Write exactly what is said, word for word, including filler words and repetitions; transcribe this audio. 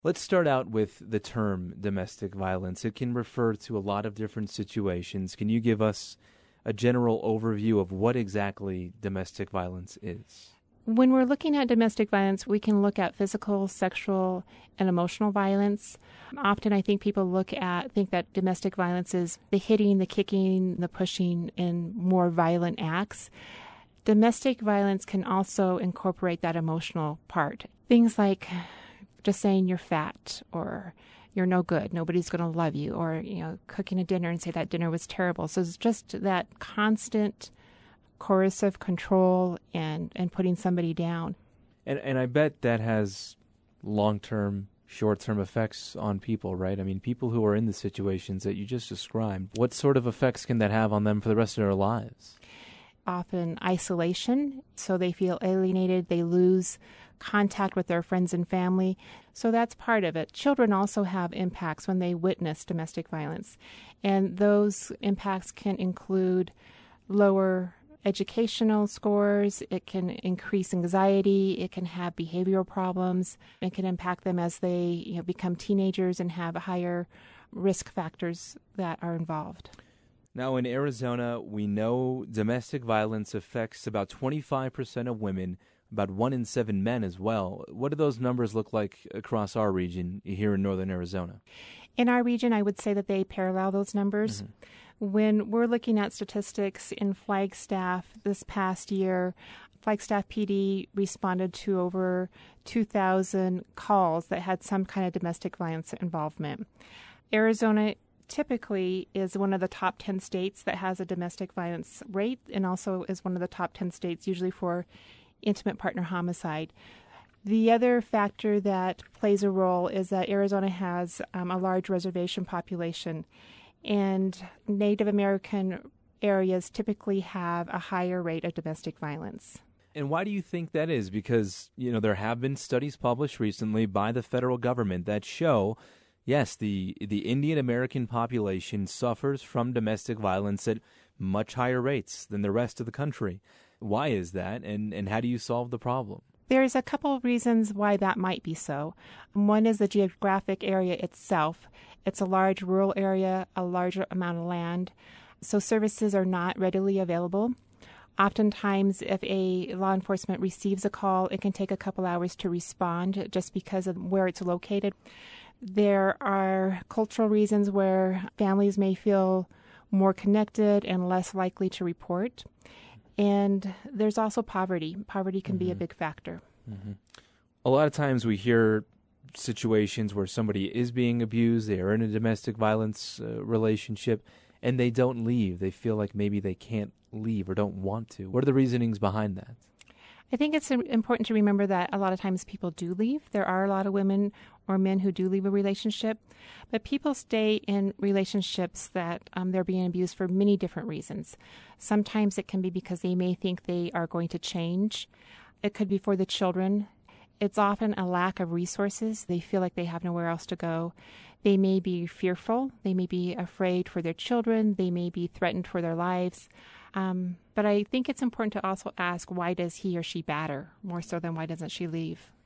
Let's start out with the term domestic violence. It can refer to a lot of different situations. Can you give us a general overview of what exactly domestic violence is? When we're looking at domestic violence, we can look at physical, sexual, and emotional violence. Often I think people look at, think that domestic violence is the hitting, the kicking, the pushing, and more violent acts. Domestic violence can also incorporate that emotional part. Things like just saying you're fat or you're no good, nobody's going to love you, or, you know, cooking a dinner and say that dinner was terrible. So it's just that constant coercive control and, and putting somebody down. And and I bet that has long-term, short-term effects on people, right? I mean, people who are in the situations that you just described, what sort of effects can that have on them for the rest of their lives? Often isolation, so they feel alienated, they lose contact with their friends and family. So that's part of it. Children also have impacts when they witness domestic violence, and those impacts can include lower educational scores, it can increase anxiety, it can have behavioral problems, it can impact them as they, you know, become teenagers and have higher risk factors that are involved. Now, in Arizona, we know domestic violence affects about twenty-five percent of women, about one in seven men as well. What do those numbers look like across our region here in northern Arizona? In our region, I would say that they parallel those numbers. Mm-hmm. When we're looking at statistics in Flagstaff this past year, Flagstaff P D responded to over two thousand calls that had some kind of domestic violence involvement. Arizona typically is one of the top ten states that has a domestic violence rate, and also is one of the top ten states usually for intimate partner homicide. The other factor that plays a role is that Arizona has um, a large reservation population, and Native American areas typically have a higher rate of domestic violence. And why do you think that is? Because, you know, there have been studies published recently by the federal government that show, yes, the the Indian American population suffers from domestic violence at much higher rates than the rest of the country. Why is that, and, and how do you solve the problem? There's a couple of reasons why that might be so. One is the geographic area itself. It's a large rural area, a large amount of land, so services are not readily available. Oftentimes, if a law enforcement receives a call, it can take a couple hours to respond just because of where it's located. There are cultural reasons where families may feel more connected and less likely to report. And there's also poverty. Poverty can mm-hmm. be a big factor. Mm-hmm. A lot of times we hear situations where somebody is being abused, they are in a domestic violence uh, relationship, and they don't leave. They feel like maybe they can't leave or don't want to. What are the reasonings behind that? I think it's important to remember that a lot of times people do leave. There are a lot of women or men who do leave a relationship, but people stay in relationships that um, they're being abused for many different reasons. Sometimes it can be because they may think they are going to change. It could be for the children. It's often a lack of resources. They feel like they have nowhere else to go. They may be fearful. They may be afraid for their children. They may be threatened for their lives. Um, but I think it's important to also ask, why does he or she batter, more so than why doesn't she leave?